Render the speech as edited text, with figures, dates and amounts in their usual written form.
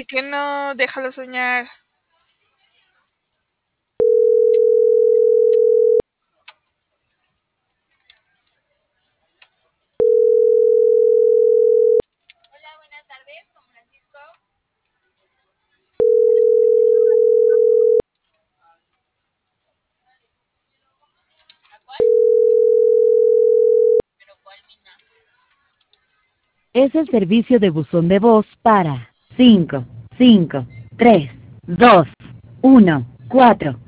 que no, déjalo soñar. Hola, buenas tardes, con Francisco. ¿A cuál? ¿Pero cuál mina? Es el servicio de buzón de voz para 5, 5, 3, 2, 1, 4.